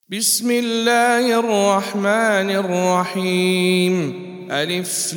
بسم الله الرحمن الرحيم. ألف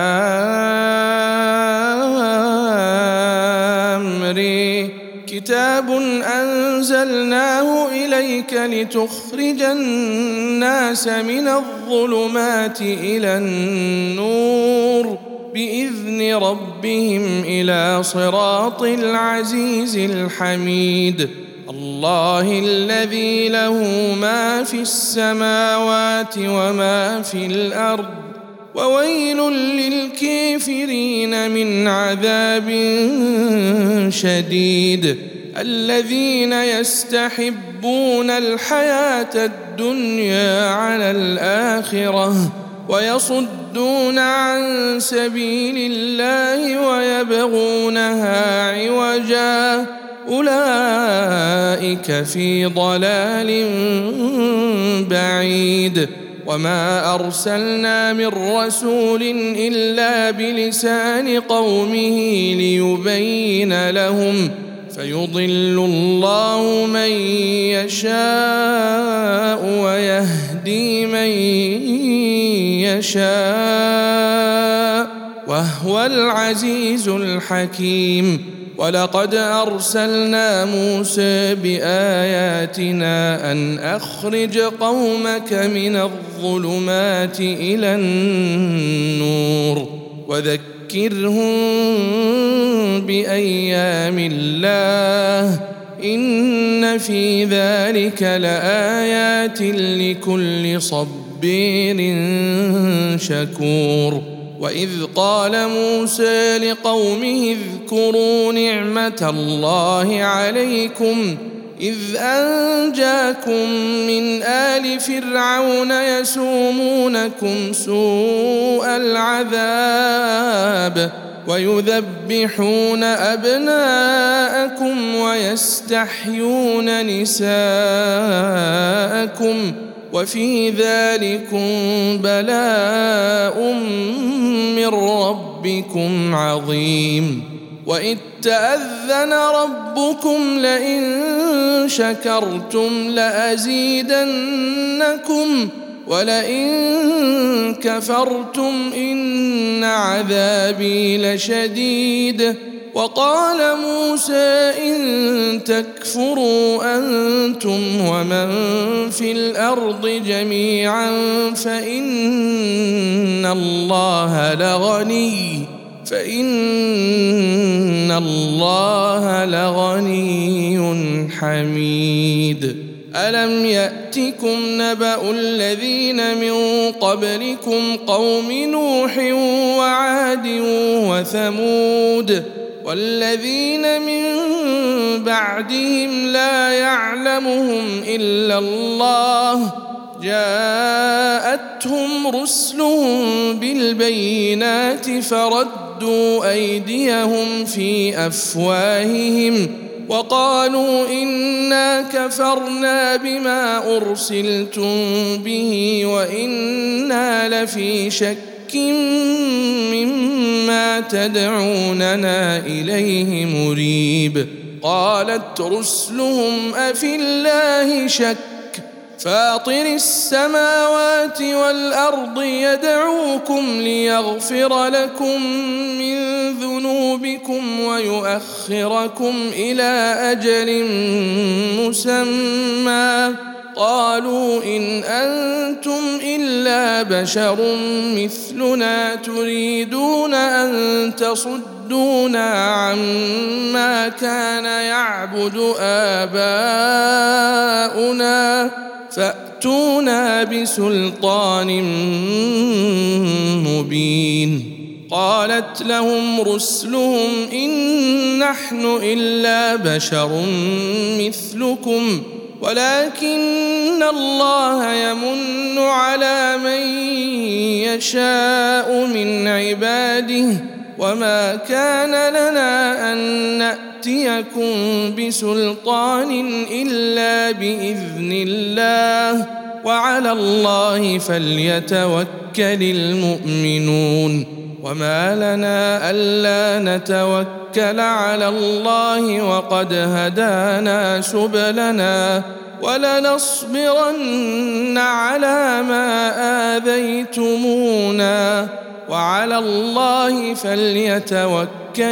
لام ر. كتاب أنزلناه إليك لتخرج الناس من الظلمات إلى النور بإذن ربهم إلى صراط العزيز الحميد. الله الذي له ما في السماوات وما في الأرض وويل للكافرين من عذاب شديد. الذين يستحبون الحياة الدنيا على الآخرة ويصدون عن سبيل الله ويبغونها عوجا أولئك في ضلال بعيد. وما أرسلنا من رسول إلا بلسان قومه ليبين لهم فيضل الله من يشاء ويهدي من يشاء وهو العزيز الحكيم. ولقد أرسلنا موسى بآياتنا أن أخرج قومك من الظلمات إلى النور وذكرهم بأيام الله إن في ذلك لآيات لكل صبير شكور. وإذ قال موسى لقومه اذكروا نعمة الله عليكم إذ أنجاكم من آل فرعون يسومونكم سوء العذاب ويذبحون أبناءكم ويستحيون نساءكم وفي ذلكم بلاء من ربكم عظيم. وإذ تأذن ربكم لئن شكرتم لأزيدنكم ولئن كفرتم إن عذابي لشديد. وقال موسى إن تكفروا أنتم ومن في الأرض جميعا فإن الله لغني حميد. ألم يأتكم نبأ الذين من قبلكم قوم نوح وعاد وثمود والذين من بعدهم لا يعلمهم إلا الله جاءتهم رسلهم بالبينات فردوا أيديهم في أفواههم وقالوا إنا كفرنا بما أرسلتم به وإنا لفي شك مما تدعوننا إليه مريب. قالت رسلهم أفي الله شك فاطر السماوات والأرض يدعوكم ليغفر لكم من ذنوبكم ويؤخركم إلى أجل مسمى قالوا إن أنتم إلا بشر مثلنا تريدون أن تصدونا عما كان يعبد آباؤنا فأتونا بسلطان مبين. قالت لهم رسلهم إن نحن إلا بشر مثلكم ولكن الله يمن على من يشاء من عباده وما كان لنا أن نأتيكم بسلطان إلا بإذن الله وعلى الله فليتوكل المؤمنون. وما لنا ألا نتوكل على الله وقد هدانا سبلنا ولنصبرن على ما آذيتمونا وعلى الله فليتوكل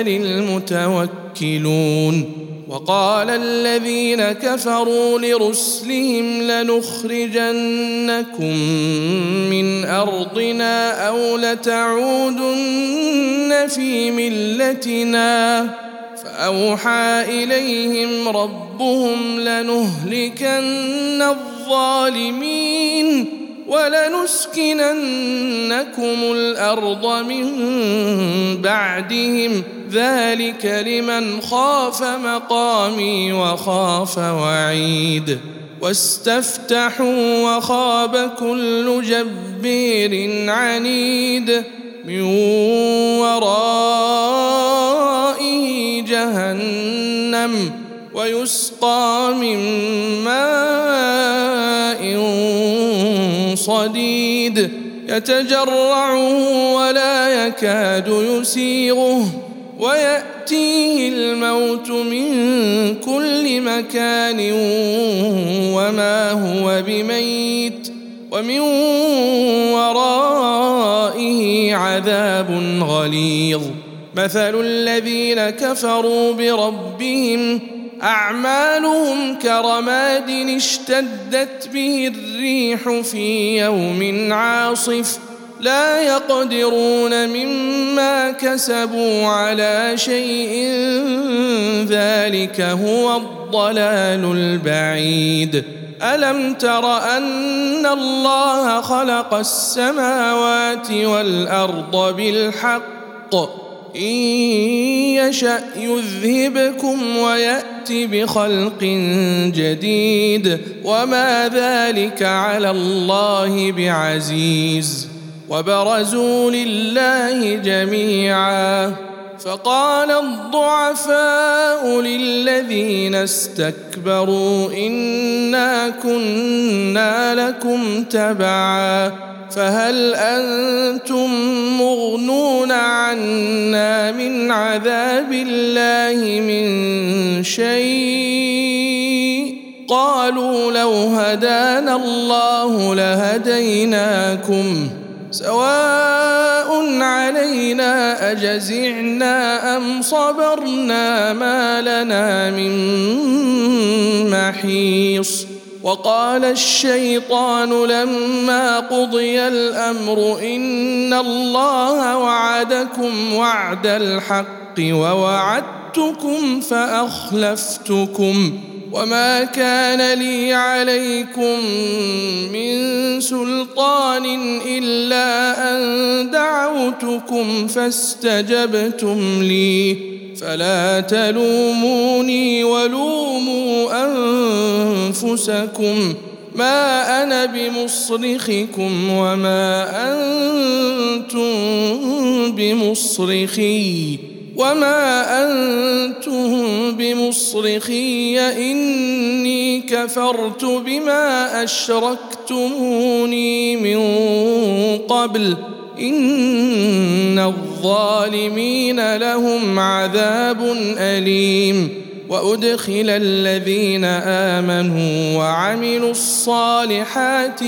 المتوكلون. وقال الذين كفروا لرسلهم لنخرجنكم من أرضنا أو لتعودن في ملتنا فأوحى إليهم ربهم لنهلكن الظالمين ولنسكننكم الأرض من بعدهم ذلك لمن خاف مقامي وخاف وعيد. واستفتحوا وخاب كل جبير عنيد من ورائه جهنم ويسقى من ماء صديد يتجرعه ولا يكاد يسيغه ويأتيه الموت من كل مكان وما هو بميت ومن ورائه عذاب غليظ. مثل الذين كفروا بربهم أعمالهم كرماد اشتدت به الريح في يوم عاصف لا يقدرون مما كسبوا على شيء ذلك هو الضلال البعيد. ألم تر أن الله خلق السماوات والأرض بالحق إن يشأ يذهبكم ويأتي بخلق جديد وما ذلك على الله بعزيز. وبرزوا لله جميعا فقال الضعفاء للذين استكبروا إنا كنا لكم تبعا فهل أنتم مغنون عنا من عذاب الله من شيء قالوا لو هدانا الله لهديناكم سواء علينا أجزعنا أم صبرنا ما لنا من محيص. وقال الشيطان لما قضي الأمر إن الله وعدكم وعد الحق ووعدتكم فأخلفتكم وما كان لي عليكم من سلطان إلا أن دعوتكم فاستجبتم لي فلا تلوموني ولوموا أنفسكم ما أنا بمصرخكم وما أنتم بمصرخي إني كفرت بما أشركتموني من قبل إن الظالمين لهم عذاب أليم. وأدخل الذين آمنوا وعملوا الصالحات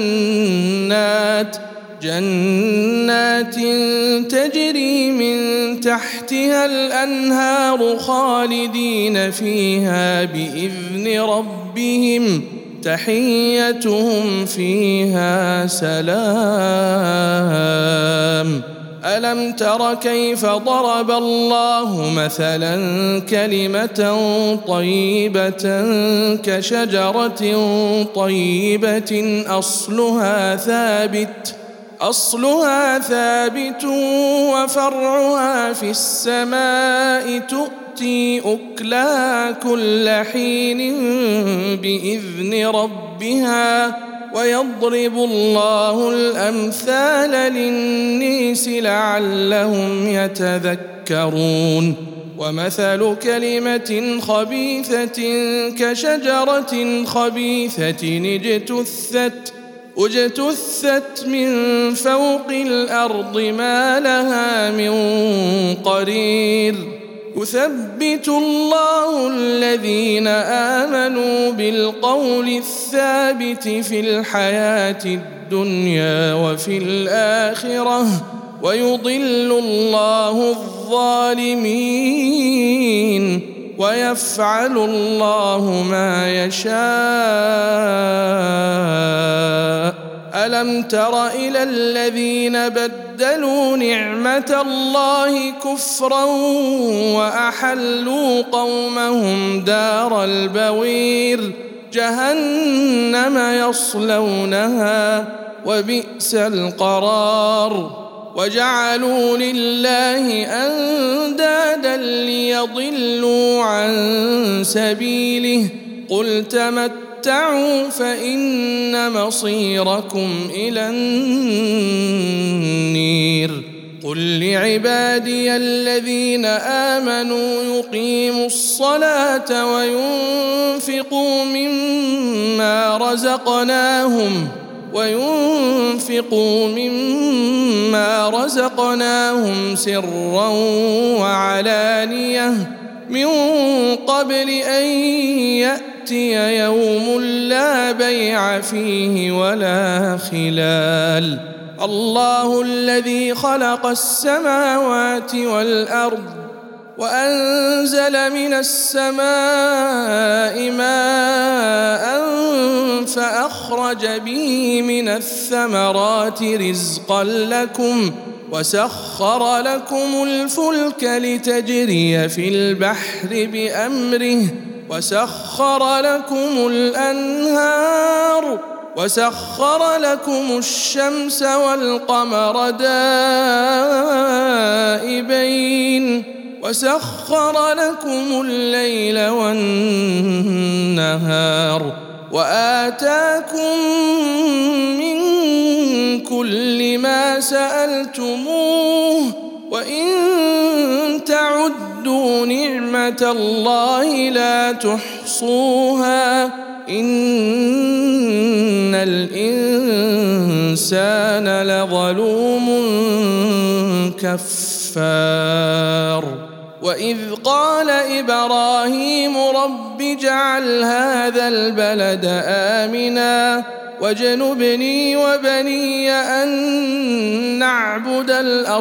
جنات تجري من تحتها الأنهار خالدين فيها بإذن ربهم تحيتهم فيها سلام. ألم تر كيف ضرب الله مثلا كلمة طيبة كشجرة طيبة أصلها ثابت وفرعها في السماء تؤتي أكلها كل حين بإذن ربها ويضرب الله الأمثال للناس لعلهم يتذكرون. ومثل كلمة خبيثة كشجرة خبيثة اجتثت من فوق الأرض ما لها من قرير يثبت الله الذين آمنوا بالقول الثابت في الحياة الدنيا وفي الآخرة ويضل الله الظالمين ويفعل الله ما يشاء. ألم تر إلى الذين بدلوا نعمة الله كفرا وأحلوا قومهم دار البوير جهنم يصلونها وبئس القرار. وجعلوا لله أندادا ليضلوا عن سبيله قل تمتعوا فإن مصيركم إلى النير. قل لعبادي الذين آمنوا يقيموا الصلاة وينفقوا مما رزقناهم سرا وعلانية من قبل أن يأتي يوم لا بيع فيه ولا خلال. الله الذي خلق السماوات والأرض وأنزل من السماء ماء فأخرج به من الثمرات رزقا لكم وسخر لكم الفلك لتجري في البحر بأمره وسخر لكم الأنهار وسخر لكم الشمس والقمر دائبين وسخر لكم الليل والنهار وآتاكم من كل ما سألتموه وإن تعدوا نعمة الله لا تحصوها إن الإنسان لظلوم كفار. وإذ قال إبراهيم رب اجعل هذا البلد آمنا واجنبني وبني أن نعبد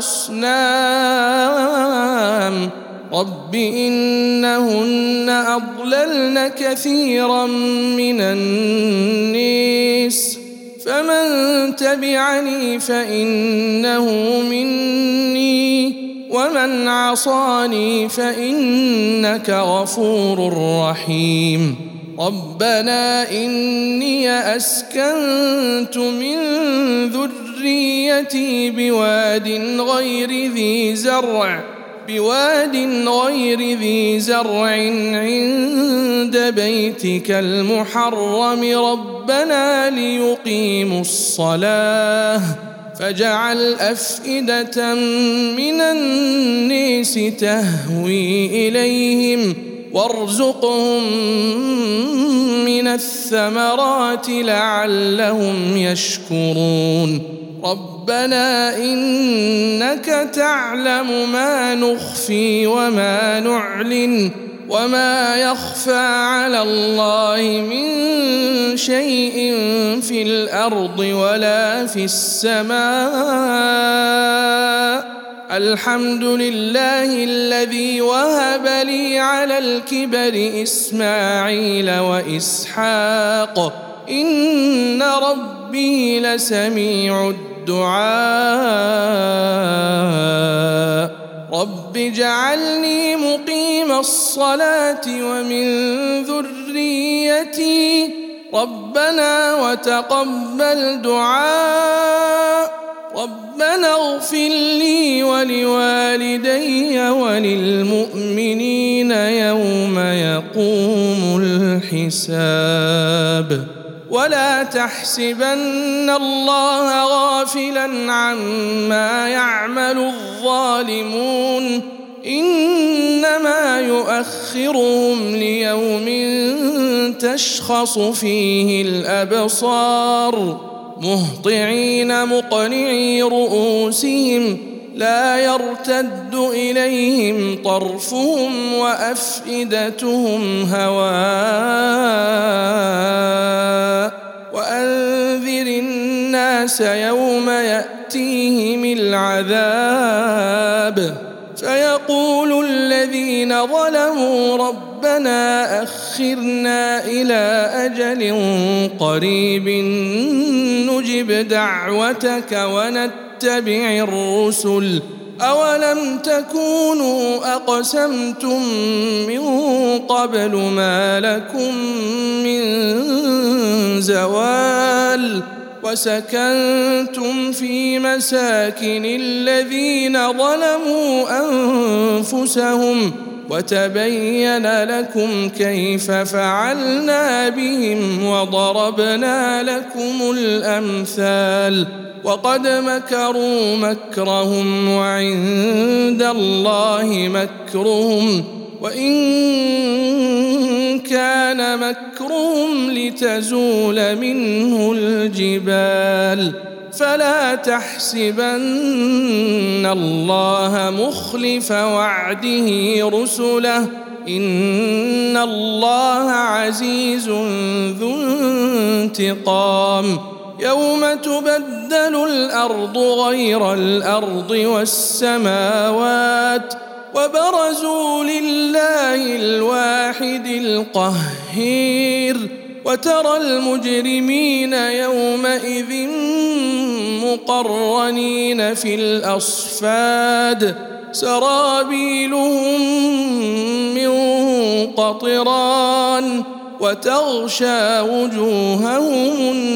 الأصنام رب إنهن أضللن كثيرا من الناس فمن تبعني فإنه مني ومن عصاني فإنك غفور رحيم. ربنا إني أسكنت من ذريتي بواد غير ذي زرع عند بيتك المحرم ربنا ليقيموا الصلاة فاجعل أفئدة من الناس تهوي إليهم وارزقهم من الثمرات لعلهم يشكرون. ربنا إنك تعلم ما نخفي وما نعلن وما يخفى على الله من شيء في الأرض ولا في السماء. الحمد لله الذي وهب لي على الكبر إسماعيل وإسحاق إن ربي لسميع الدعاء. رب اجعلني مقيم الصلاة ومن ذريتي ربنا وتقبل دعاء. ربنا اغفر لي ولوالدي وللمؤمنين يوم يقوم الحساب. ولا تحسبن الله غافلا عما يعمل الظالمون إنما يؤخرهم ليوم تشخص فيه الأبصار مهطعين مقنعي رؤوسهم لا يرتد إليهم طرفهم وأفئدتهم هواء وأنذر الناس يوم يأتيهم العذاب فيقول الذين ظلموا ربنا أخرنا إلى أجل قريب نجب دعوتك ونتبع الرسل أولم تكونوا أقسمتم من قبل ما لكم من زوال وسكنتم في مساكن الذين ظلموا أنفسهم وتبين لكم كيف فعلنا بهم وضربنا لكم الأمثال وقد مكروا مكرهم وعند الله مكرهم وإن كان مكرهم لتزول منه الجبال فلا تحسبن الله مخلف وعده رسله إن الله عزيز ذو انتقام يوم تبدل الأرض غير الأرض والسماوات وبرزوا لله الواحد القهير وترى المجرمين يومئذ مقرنين في الأصفاد سرابيلهم من قطران وتغشى وجوههم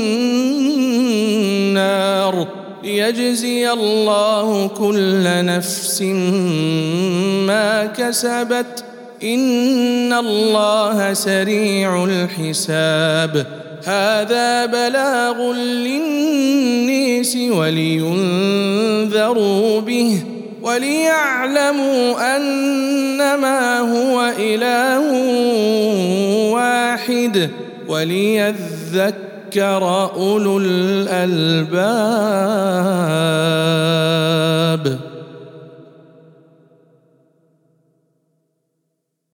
النار ليجزي الله كل نفس ما كسبت إن الله سريع الحساب هذا بلاغ للناس ولينذروا به وليعلموا أنما هو إله واحد وليذكر أولو الألباب.